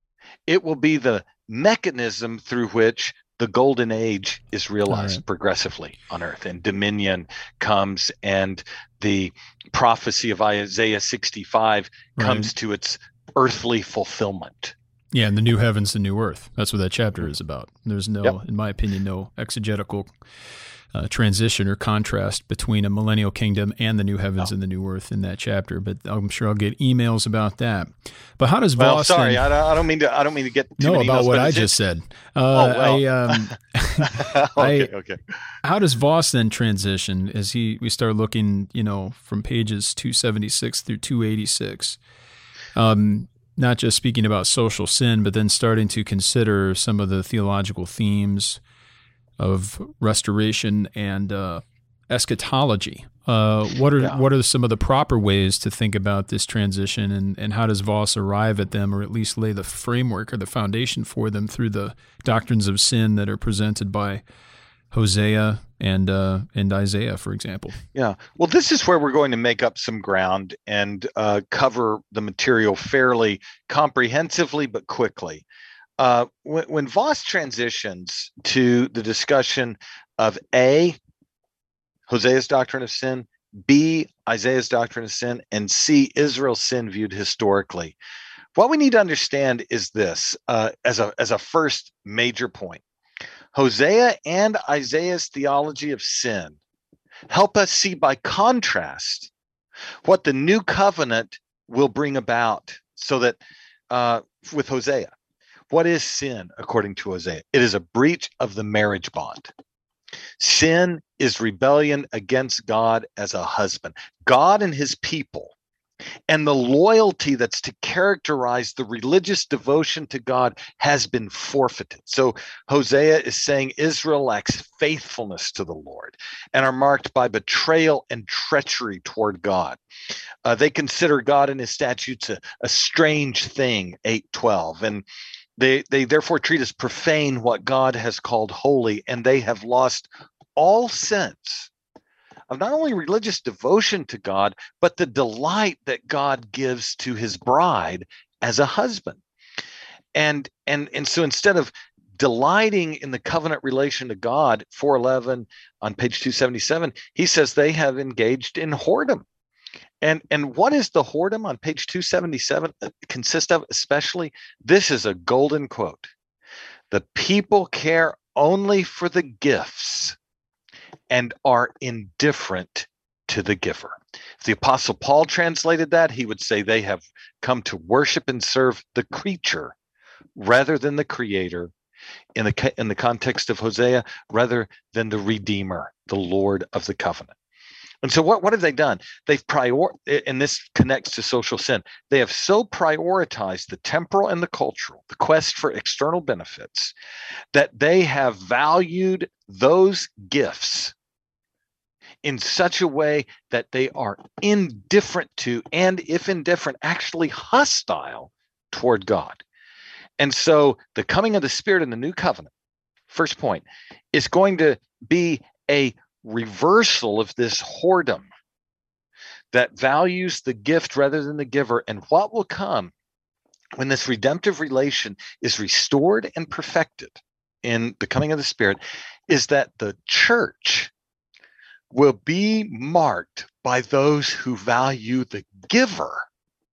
it will be the mechanism through which the golden age is realized right. progressively on earth, and dominion comes, and the prophecy of Isaiah sixty-five right. comes to its earthly fulfillment. Yeah, and the new heavens, the new earth. That's what that chapter is about. There's no, yep. in my opinion, no exegetical uh, transition or contrast between a millennial kingdom and the new heavens no. and the new earth in that chapter. But I'm sure I'll get emails about that. But how does well, Voss? Sorry, then, I don't mean to. I don't mean to get too no many about emails, what I just just said. Uh, oh well. I, um, okay, I, okay. How does Voss then transition as he we start looking, you know, from pages two seventy-six through two eighty-six? Um, not just speaking about social sin, but then starting to consider some of the theological themes of restoration and uh, eschatology. Uh, what are yeah. what are some of the proper ways to think about this transition, and, and how does Voss arrive at them, or at least lay the framework or the foundation for them through the doctrines of sin that are presented by Hosea and uh, and Isaiah, for example? Yeah. Well, this is where we're going to make up some ground and uh, cover the material fairly comprehensively but quickly. Uh, when, when Voss transitions to the discussion of A, Hosea's doctrine of sin, B, Isaiah's doctrine of sin, and C, Israel's sin viewed historically, what we need to understand is this uh, as a as a first major point. Hosea and Isaiah's theology of sin help us see by contrast what the new covenant will bring about. So that uh, with Hosea, what is sin according to Hosea? It is a breach of the marriage bond. Sin is rebellion against God as a husband. God and his people, and the loyalty that's to characterize the religious devotion to God has been forfeited. So Hosea is saying Israel lacks faithfulness to the Lord and are marked by betrayal and treachery toward God. Uh, they consider God and his statutes a, a strange thing, eight twelve, and they, they therefore treat as profane what God has called holy, and they have lost all sense of not only religious devotion to God, but the delight that God gives to his bride as a husband. And, and, and so instead of delighting in the covenant relation to God, four eleven on page two seventy-seven, he says they have engaged in whoredom. And, and what is the whoredom on page two seventy-seven consist of especially? This is a golden quote. The people care only for the gifts and are indifferent to the giver. If the Apostle Paul translated that, he would say they have come to worship and serve the creature rather than the creator, in the, in the context of Hosea, rather than the Redeemer, the Lord of the covenant. And so what, what have they done? They've prior, and this connects to social sin. They have so prioritized the temporal and the cultural, the quest for external benefits, that they have valued those gifts in such a way that they are indifferent to, and if indifferent, actually hostile toward God. And so the coming of the Spirit in the new covenant, first point, is going to be a reversal of this whoredom that values the gift rather than the giver. And what will come when this redemptive relation is restored and perfected in the coming of the Spirit is that the church will be marked by those who value the giver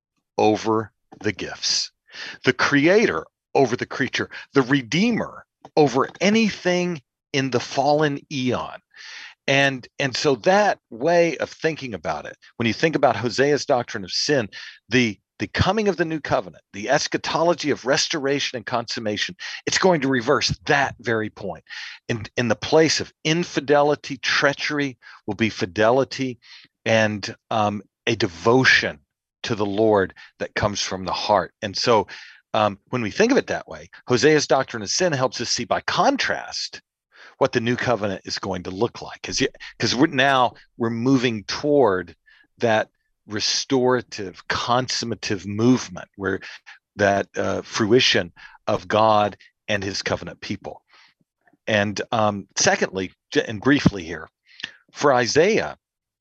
over the gifts, the creator over the creature, the redeemer over anything in the fallen eon. And, and so that way of thinking about it, when you think about Hosea's doctrine of sin, the, the coming of the new covenant, the eschatology of restoration and consummation, it's going to reverse that very point. In, in the place of infidelity, treachery will be fidelity and um, a devotion to the Lord that comes from the heart. And so um, when we think of it that way, Hosea's doctrine of sin helps us see by contrast what the new covenant is going to look like, because because we're now we're moving toward that restorative, consummative movement, where that uh, fruition of God and His covenant people. And um, secondly, and briefly here, for Isaiah,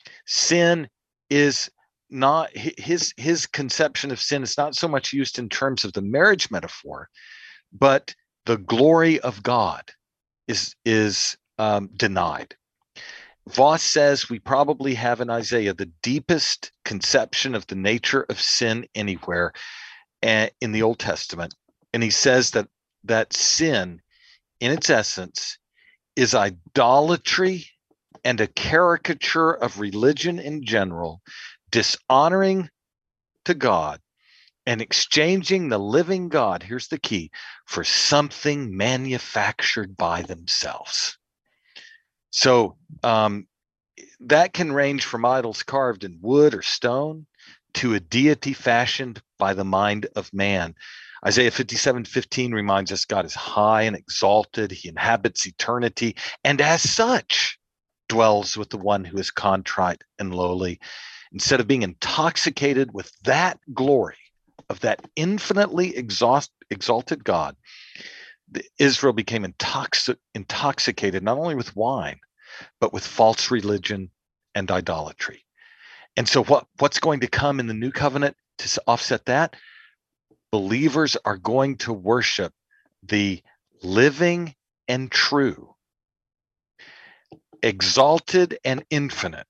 sin is not his his conception of sin is not so much used in terms of the marriage metaphor, but the glory of God is is um, denied. Voss says we probably have in Isaiah the deepest conception of the nature of sin anywhere uh, in the Old Testament, and he says that that sin, in its essence, is idolatry and a caricature of religion in general, dishonoring to God and exchanging the living God, here's the key, for something manufactured by themselves. So um, that can range from idols carved in wood or stone to a deity fashioned by the mind of man. Isaiah fifty-seven fifteen reminds us God is high and exalted. He inhabits eternity, and as such dwells with the one who is contrite and lowly. Instead of being intoxicated with that glory of that infinitely exhaust, exalted God, the, Israel became intoxic, intoxicated not only with wine, but with false religion and idolatry. And so what, what's going to come in the new covenant to offset that? Believers are going to worship the living and true, exalted and infinite,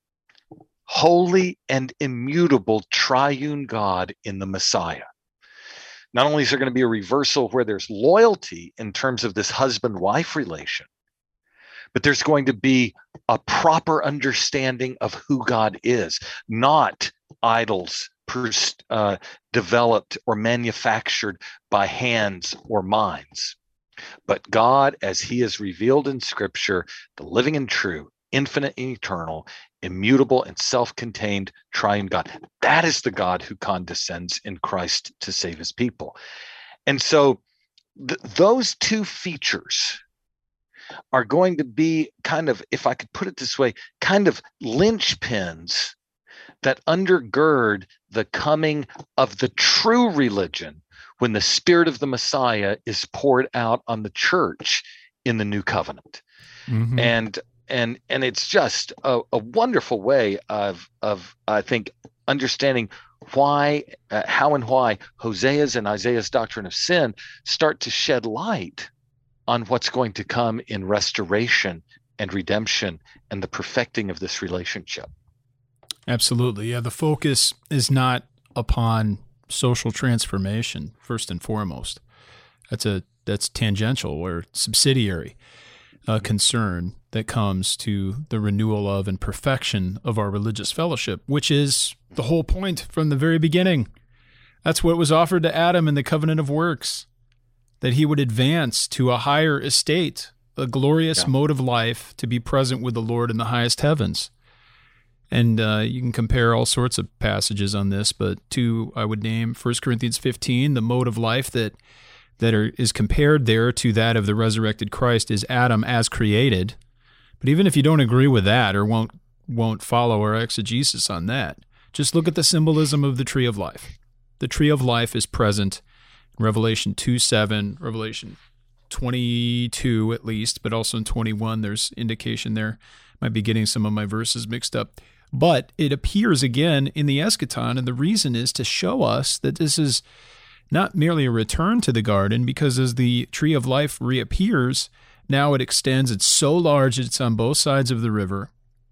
holy and immutable triune God in the Messiah. Not only is there going to be a reversal where there's loyalty in terms of this husband-wife relation, but there's going to be a proper understanding of who God is, not idols uh, developed or manufactured by hands or minds, but God as He is revealed in Scripture, the living and true, infinite and eternal, immutable and self-contained triune God. That is the God who condescends in Christ to save His people. And so th- those two features are going to be kind of, if I could put it this way, kind of linchpins that undergird the coming of the true religion when the Spirit of the Messiah is poured out on the church in the new covenant. Mm-hmm. And and and it's just a, a wonderful way of of I think understanding why, uh, how and why Hosea's and Isaiah's doctrine of sin start to shed light on what's going to come in restoration and redemption and the perfecting of this relationship. Absolutely. Yeah, the focus is not upon social transformation, first and foremost. That's a that's tangential or subsidiary uh, concern that comes to the renewal of and perfection of our religious fellowship, which is the whole point from the very beginning. That's what was offered to Adam in the covenant of works, that he would advance to a higher estate, a glorious yeah. mode of life, to be present with the Lord in the highest heavens. And uh, you can compare all sorts of passages on this, but two I would name First Corinthians fifteen, the mode of life that that are, is compared there to that of the resurrected Christ is Adam as created. But even if you don't agree with that or won't won't follow our exegesis on that. Just look at the symbolism of the tree of life. The tree of life is present in Revelation two seven, Revelation twenty-two at least, but also in twenty-one, there's indication there. Might be getting some of my verses mixed up. But it appears again in the eschaton, and the reason is to show us that this is not merely a return to the garden, because as the tree of life reappears, now it extends. It's so large, it's on both sides of the river.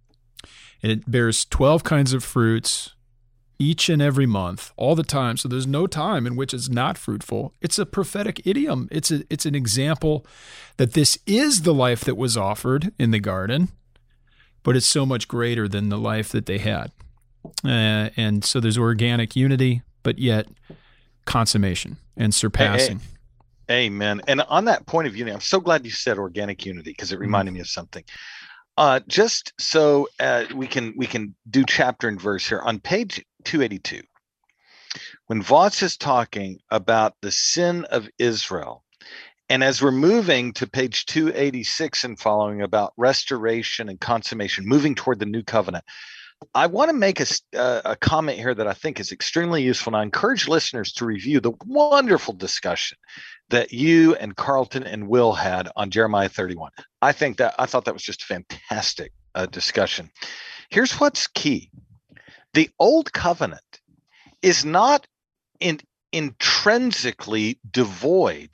And it bears twelve kinds of fruits each and every month, all the time. So there's no time in which it's not fruitful. It's a prophetic idiom. It's a, it's an example that this is the life that was offered in the garden, but it's so much greater than the life that they had. Uh, and so there's organic unity, but yet consummation and surpassing. Hey, hey. Amen. And on that point of unity, I'm so glad you said organic unity, because it reminded mm-hmm. me of something. Uh, just so uh, we can we can do chapter and verse here on page two eighty-two, when Voss is talking about the sin of Israel, and as we're moving to page two eighty-six and following about restoration and consummation, moving toward the new covenant, I want to make a, uh, a comment here that I think is extremely useful, and I encourage listeners to review the wonderful discussion that you and Carlton and Will had on Jeremiah thirty-one. I think that I thought that was just a fantastic uh, discussion. Here's what's key. The old covenant is not in, intrinsically devoid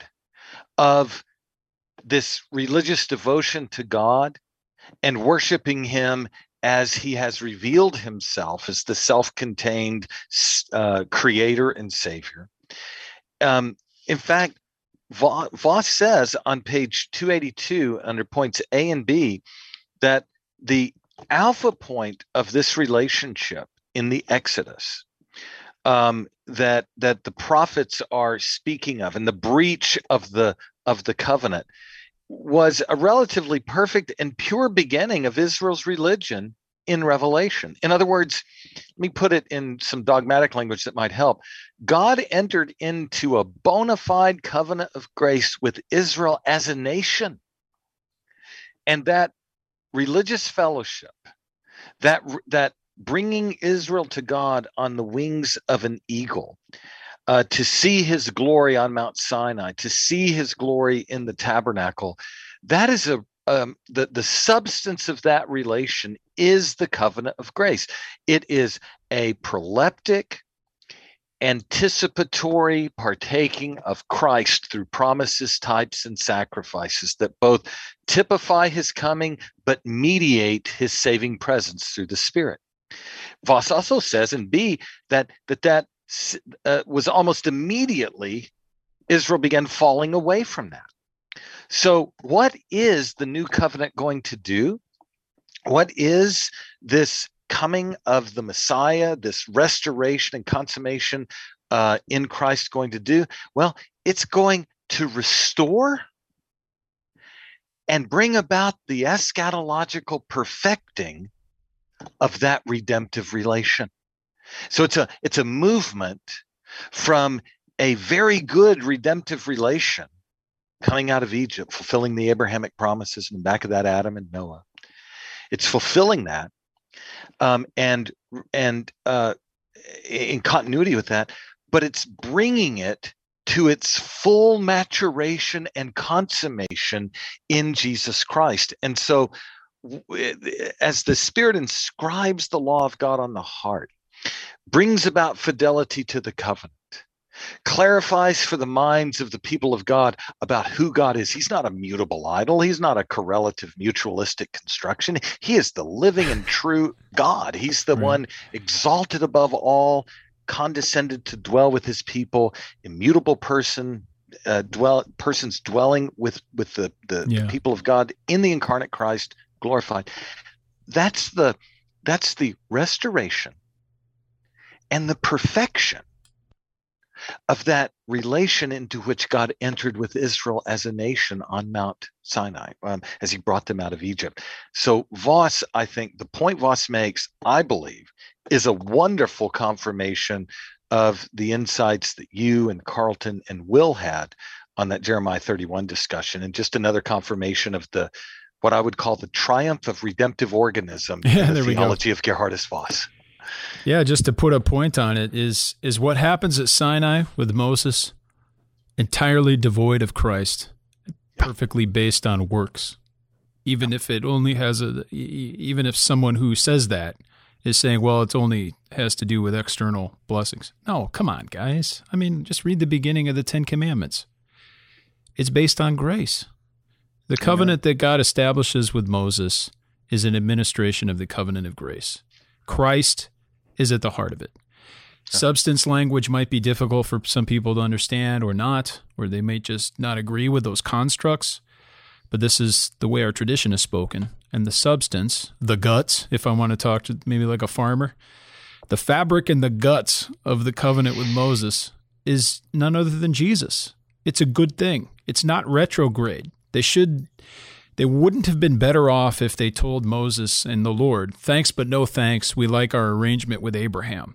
of this religious devotion to God and worshiping him as he has revealed himself as the self-contained uh, creator and savior. Um, in fact, Voss says on page two eighty-two under points A and B that the alpha point of this relationship in the Exodus um, that that the prophets are speaking of, and the breach of the of the covenant, was a relatively perfect and pure beginning of Israel's religion in Revelation. In other words, let me put it in some dogmatic language that might help. God entered into a bona fide covenant of grace with Israel as a nation. And that religious fellowship, that, that bringing Israel to God on the wings of an eagle, uh, to see his glory on Mount Sinai, to see his glory in the tabernacle, that is a Um, the, the substance of that relation is the covenant of grace. It is a proleptic, anticipatory partaking of Christ through promises, types, and sacrifices that both typify his coming but mediate his saving presence through the Spirit. Voss also says in B that that, that uh, was almost immediately Israel began falling away from that. So what is the new covenant going to do? What is this coming of the Messiah, this restoration and consummation uh, in Christ going to do? Well, it's going to restore and bring about the eschatological perfecting of that redemptive relation. So it's a it's a movement from a very good redemptive relation coming out of Egypt, fulfilling the Abrahamic promises, and back of that Adam and Noah. It's fulfilling that, um, and and uh, in continuity with that, but it's bringing it to its full maturation and consummation in Jesus Christ. And so, as the Spirit inscribes the law of God on the heart, brings about fidelity to the covenant, clarifies for the minds of the people of God about who God is. He's not a mutable idol. He's not a correlative mutualistic construction. He is the living and true God. He's the right. one exalted above all, condescended to dwell with his people, immutable person, uh, dwell persons dwelling with, with the, the, yeah. the people of God in the incarnate Christ, glorified. That's the, that's the restoration and the perfection of that relation into which God entered with Israel as a nation on Mount Sinai, um, as he brought them out of Egypt. So Voss, I think the point Voss makes, I believe, is a wonderful confirmation of the insights that you and Carlton and Will had on that Jeremiah thirty-one discussion, and just another confirmation of the what I would call the triumph of redemptive organism yeah, in the there theology of Gerhardus Voss. Yeah, just to put a point on it, is is what happens at Sinai with Moses entirely devoid of Christ, perfectly based on works. Even if it only has a, even if someone who says that is saying, well, it's only has to do with external blessings. No, come on, guys. I mean, just read the beginning of the Ten Commandments. It's based on grace. The covenant that God establishes with Moses is an administration of the covenant of grace. Christ is at the heart of it. Substance language might be difficult for some people to understand or not, or they may just not agree with those constructs, but this is the way our tradition is spoken. And the substance, the guts, if I want to talk to maybe like a farmer, the fabric and the guts of the covenant with Moses is none other than Jesus. It's a good thing. It's not retrograde. They should, they wouldn't have been better off if they told Moses and the Lord, thanks but no thanks, we like our arrangement with Abraham.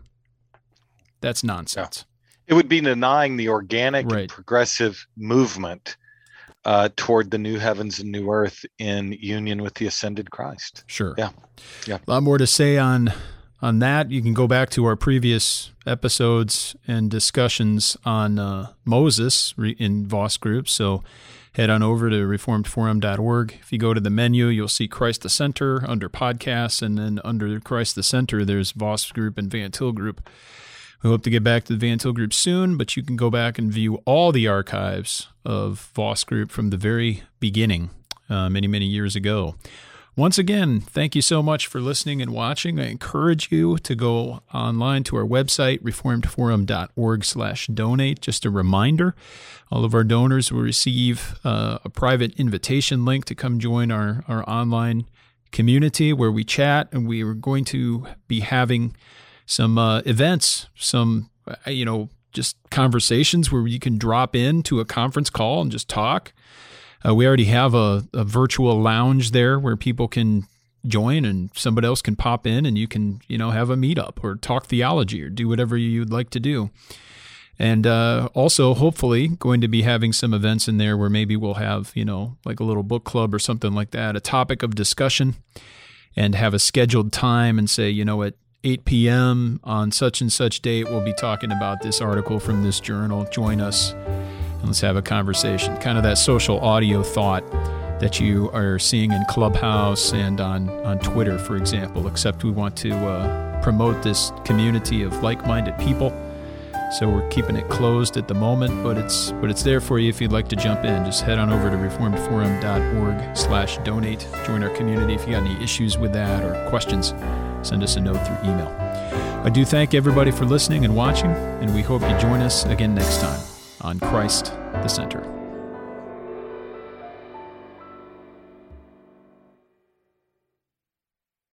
That's nonsense. Yeah. It would be denying the organic right. and progressive movement uh, toward the new heavens and new earth in union with the ascended Christ. Sure. Yeah. Yeah. A lot more to say on on that. You can go back to our previous episodes and discussions on uh, Moses in Voss groups. So head on over to reformed forum dot org. If you go to the menu, you'll see Christ the Center under podcasts, and then under Christ the Center, there's Voss group and Van Til group. We hope to get back to the Van Til group soon, but you can go back and view all the archives of Voss group from the very beginning, uh, many, many years ago. Once again, thank you so much for listening and watching. I encourage you to go online to our website, reformed forum dot org slash donate. Just a reminder, all of our donors will receive uh, a private invitation link to come join our, our online community where we chat, and we are going to be having some uh, events, some, uh, you know, just conversations where you can drop in to a conference call and just talk. Uh, we already have a, a virtual lounge there where people can join and somebody else can pop in and you can, you know, have a meetup or talk theology or do whatever you'd like to do. And uh, also, hopefully, going to be having some events in there where maybe we'll have, you know, like a little book club or something like that, a topic of discussion, and have a scheduled time and say, you know, at eight p.m. on such and such date, we'll be talking about this article from this journal. Join us and let's have a conversation. Kind of that social audio thought that you are seeing in Clubhouse and on, on Twitter, for example, except we want to uh, promote this community of like-minded people. So we're keeping it closed at the moment, but it's but it's there for you if you'd like to jump in. Just head on over to reformed forum dot org slash donate. Join our community. If you got any issues with that or questions, send us a note through email. I do thank everybody for listening and watching, and we hope you join us again next time on Christ the Center.